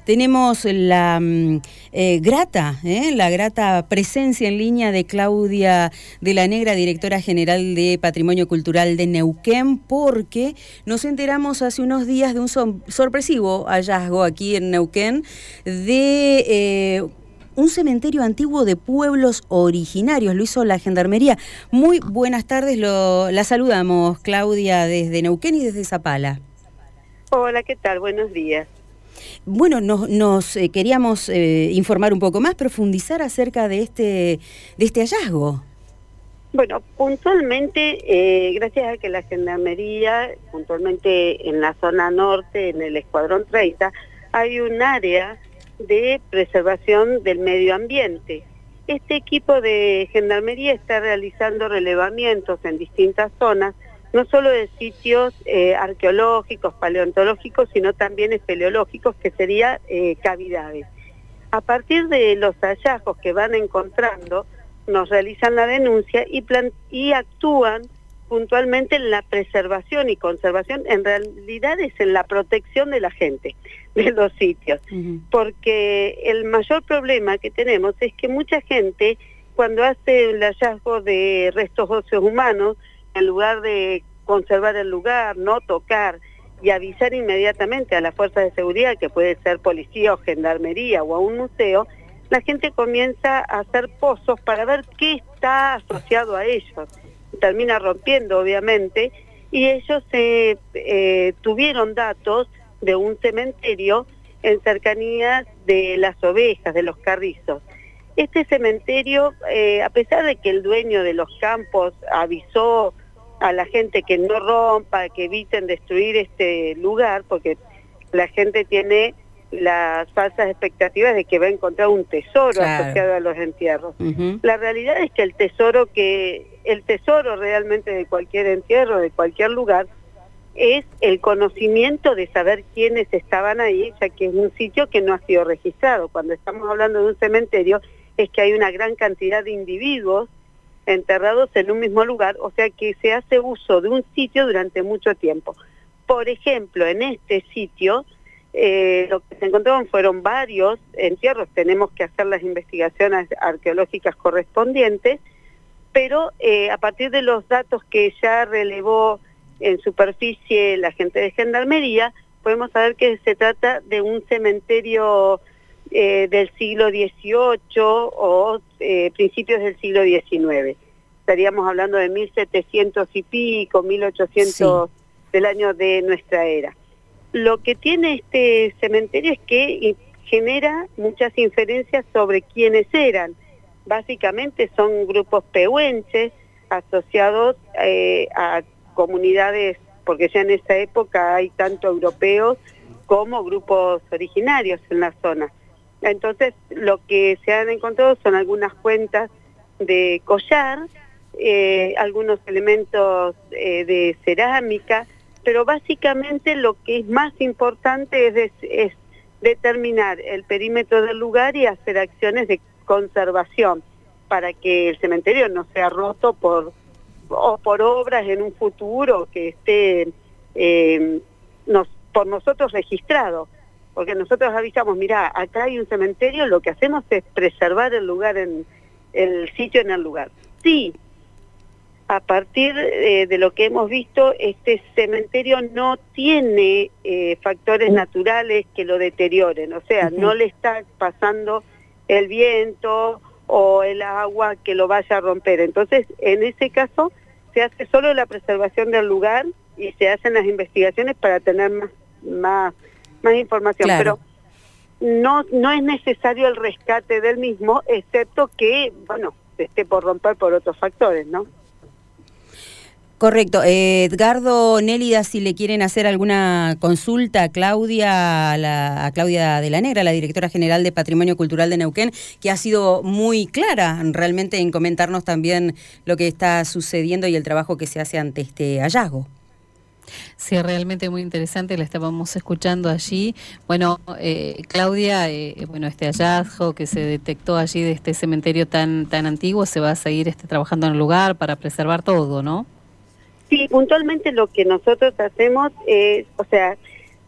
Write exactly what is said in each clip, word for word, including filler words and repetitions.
tenemos la eh, grata, eh, la grata presencia en línea de Claudia de la Negra, directora general de Patrimonio Cultural de Neuquén, porque nos enteramos hace unos días de un so- sorpresivo hallazgo aquí en Neuquén de eh, un cementerio antiguo de pueblos originarios. Lo hizo la Gendarmería. Muy buenas tardes, lo, la saludamos, Claudia, desde Neuquén y desde Zapala. Hola, ¿qué tal? Buenos días. Bueno, nos, nos eh, queríamos eh, informar un poco más, profundizar acerca de este, de este hallazgo. Bueno, puntualmente, eh, gracias a que la Gendarmería, puntualmente en la zona norte, en el Escuadrón treinta, hay un área de preservación del medio ambiente. Este equipo de Gendarmería está realizando relevamientos en distintas zonas, no solo de sitios eh, arqueológicos, paleontológicos, sino también espeleológicos, que serían eh, cavidades. A partir de los hallazgos que van encontrando, nos realizan la denuncia y, plan y actúan puntualmente en la preservación y conservación, en realidad es en la protección de la gente, de los sitios. Uh-huh. Porque el mayor problema que tenemos es que mucha gente, cuando hace el hallazgo de restos óseos humanos, en lugar de conservar el lugar, no tocar y avisar inmediatamente a las fuerzas de seguridad, que puede ser policía o gendarmería o a un museo, la gente comienza a hacer pozos para ver qué está asociado a ellos. Termina rompiendo, obviamente, y ellos eh, eh, tuvieron datos de un cementerio en cercanías de las ovejas, de los carrizos. Este cementerio, eh, a pesar de que el dueño de los campos avisó a la gente que no rompa, que eviten destruir este lugar, porque la gente tiene las falsas expectativas de que va a encontrar un tesoro, claro, asociado a los entierros. Uh-huh. La realidad es que el tesoro que el tesoro realmente de cualquier entierro, de cualquier lugar, es el conocimiento de saber quiénes estaban ahí, ya que es un sitio que no ha sido registrado. Cuando estamos hablando de un cementerio, es que hay una gran cantidad de individuos enterrados en un mismo lugar, o sea que se hace uso de un sitio durante mucho tiempo. Por ejemplo, en este sitio, Eh, lo que se encontraron fueron varios entierros, tenemos que hacer las investigaciones arqueológicas correspondientes, pero eh, a partir de los datos que ya relevó en superficie la gente de Gendarmería, podemos saber que se trata de un cementerio eh, del siglo dieciocho o eh, principios del siglo diecinueve. Estaríamos hablando de mil setecientos y pico, mil ochocientos, sí, del año de nuestra era. Lo que tiene este cementerio es que genera muchas inferencias sobre quiénes eran. Básicamente son grupos pehuenches asociados eh, a comunidades, porque ya en esa época hay tanto europeos como grupos originarios en la zona. Entonces, lo que se han encontrado son algunas cuentas de collar, eh, algunos elementos eh, de cerámica, pero básicamente lo que es más importante es, de, es determinar el perímetro del lugar y hacer acciones de conservación para que el cementerio no sea roto por, o por obras en un futuro que esté eh, nos, por nosotros registrado. Porque nosotros avisamos, mirá, acá hay un cementerio, lo que hacemos es preservar el lugar, en el sitio en el lugar. Sí. A partir eh, de lo que hemos visto, este cementerio no tiene eh, factores naturales que lo deterioren, o sea, uh-huh, no le está pasando el viento o el agua que lo vaya a romper. Entonces, en ese caso, se hace solo la preservación del lugar y se hacen las investigaciones para tener más, más, más información. Claro. Pero no, no es necesario el rescate del mismo, excepto que, bueno, se esté por romper por otros factores, ¿no? Correcto. Eh, Edgardo, Nélida, si le quieren hacer alguna consulta a Claudia, a, la, a Claudia de la Negra, la directora general de Patrimonio Cultural de Neuquén, que ha sido muy clara realmente en comentarnos también lo que está sucediendo y el trabajo que se hace ante este hallazgo. Sí, realmente muy interesante, la estábamos escuchando allí. Bueno, eh, Claudia, eh, bueno, este hallazgo que se detectó allí de este cementerio tan, tan antiguo, se va a seguir este, trabajando en el lugar para preservar todo, ¿no? Sí, puntualmente lo que nosotros hacemos es, o sea,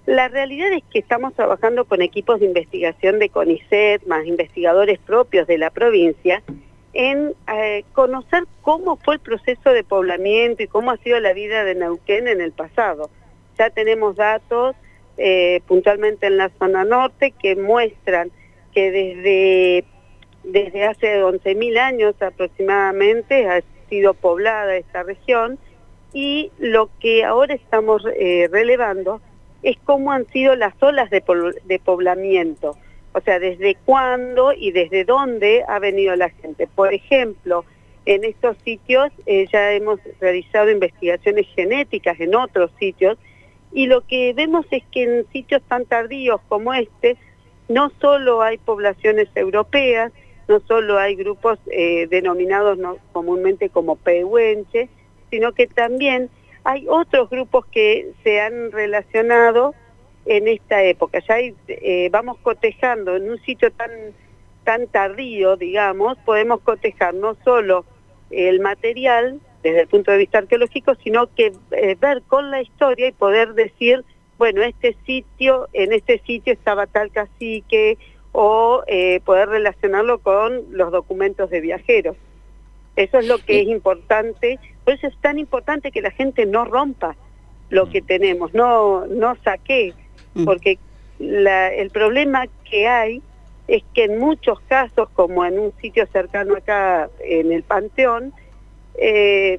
La realidad es que estamos trabajando con equipos de investigación de CONICET, más investigadores propios de la provincia, en eh, conocer cómo fue el proceso de poblamiento y cómo ha sido la vida de Neuquén en el pasado. Ya tenemos datos eh, puntualmente en la zona norte que muestran que desde, desde hace once mil años aproximadamente ha sido poblada esta región, y lo que ahora estamos eh, relevando es cómo han sido las olas de, de poblamiento, o sea, desde cuándo y desde dónde ha venido la gente. Por ejemplo, en estos sitios eh, ya hemos realizado investigaciones genéticas en otros sitios, y lo que vemos es que en sitios tan tardíos como este, no solo hay poblaciones europeas, no solo hay grupos eh, denominados no, comúnmente como pehuenche, sino que también hay otros grupos que se han relacionado en esta época. Ya hay, eh, vamos cotejando en un sitio tan, tan tardío, digamos, podemos cotejar no solo el material desde el punto de vista arqueológico, sino que eh, ver con la historia y poder decir, bueno, este sitio, en este sitio estaba tal cacique, o eh, poder relacionarlo con los documentos de viajeros. Eso es lo que es importante, por eso es tan importante que la gente no rompa lo que tenemos, no, no saque, porque la, el problema que hay es que en muchos casos, como en un sitio cercano acá en el Panteón, eh,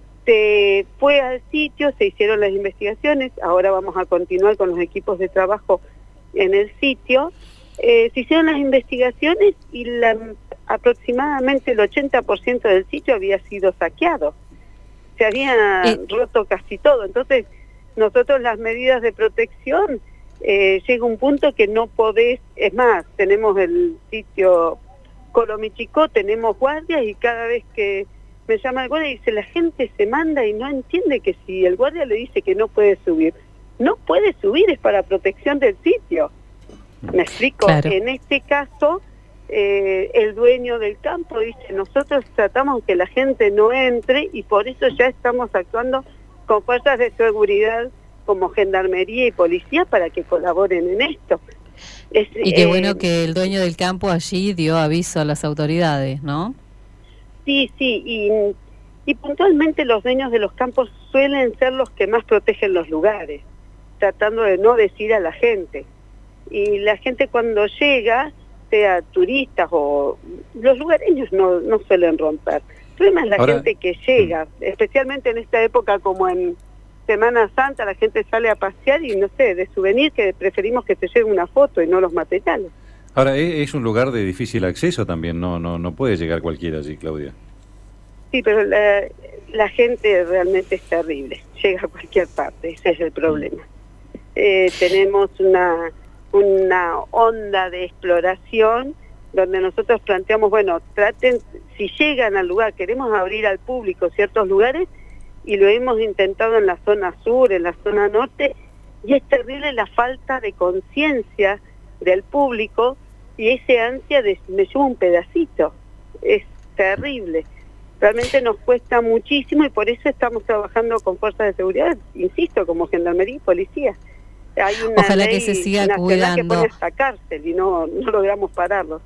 se fue al sitio, se hicieron las investigaciones, ahora vamos a continuar con los equipos de trabajo en el sitio, eh, se hicieron las investigaciones y la, aproximadamente el ochenta por ciento del sitio había sido saqueado, se había eh. roto casi todo. Entonces nosotros las medidas de protección, eh, llega un punto que no podés, es más, tenemos el sitio Colomichicó, tenemos guardias, y cada vez que me llama el guardia y dice, la gente se manda y no entiende que si el guardia le dice que no puede subir, no puede subir, es para protección del sitio. ¿Me explico? Claro. En este caso, eh, el dueño del campo dice, nosotros tratamos que la gente no entre, y por eso ya estamos actuando con fuerzas de seguridad como gendarmería y policía para que colaboren en esto. Es, y qué eh, bueno que el dueño del campo allí dio aviso a las autoridades, ¿no? Sí, sí, y, y puntualmente los dueños de los campos suelen ser los que más protegen los lugares, tratando de no decir a la gente. Y la gente cuando llega, sea turistas o los lugareños, no, no suelen romper. El problema es la Ahora, gente que llega, especialmente en esta época como en Semana Santa, la gente sale a pasear y no sé, de souvenir, que preferimos que se lleve una foto y no los materiales. Ahora, es un lugar de difícil acceso también, no no no puede llegar cualquiera allí, Claudia. Sí, pero la, la gente realmente es terrible, llega a cualquier parte, ese es el problema. Eh, tenemos una, una onda de exploración donde nosotros planteamos, bueno, traten, si llegan al lugar, queremos abrir al público ciertos lugares, y lo hemos intentado en la zona sur, en la zona norte, y es terrible la falta de conciencia del público y ese ansia de me llevo un pedacito, es terrible. Realmente nos cuesta muchísimo, y por eso estamos trabajando con fuerzas de seguridad, insisto, como gendarmería y policía. Hay una Ojalá ley que se siga nacional cuidando. que pone hasta cárcel y no, no logramos pararlo.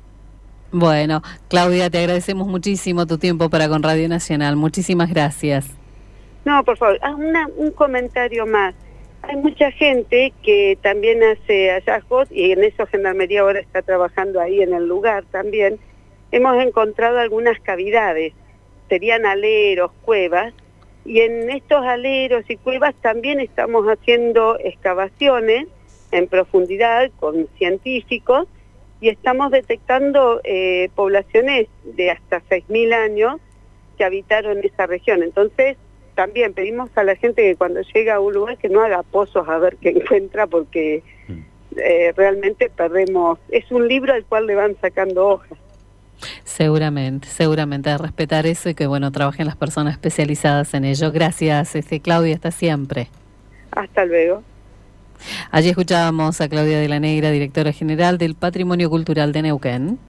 Bueno, Claudia, te agradecemos muchísimo tu tiempo para con Radio Nacional. Muchísimas gracias. No, por favor, ah, una, un comentario más. Hay mucha gente que también hace hallazgos, y en eso Gendarmería ahora está trabajando ahí en el lugar también. Hemos encontrado algunas cavidades, serían aleros, cuevas, y en estos aleros y cuevas también estamos haciendo excavaciones en profundidad con científicos, y estamos detectando eh, poblaciones de hasta seis mil años que habitaron esa región. Entonces, también pedimos a la gente que cuando llega a un lugar que no haga pozos a ver qué encuentra, porque eh, realmente perdemos. Es un libro al cual le van sacando hojas. Seguramente, seguramente, a respetar eso, y que bueno, trabajen las personas especializadas en ello. Gracias, este, Claudia, hasta siempre. Hasta luego. Allí escuchábamos a Claudia de la Negra, directora general del Patrimonio Cultural de Neuquén.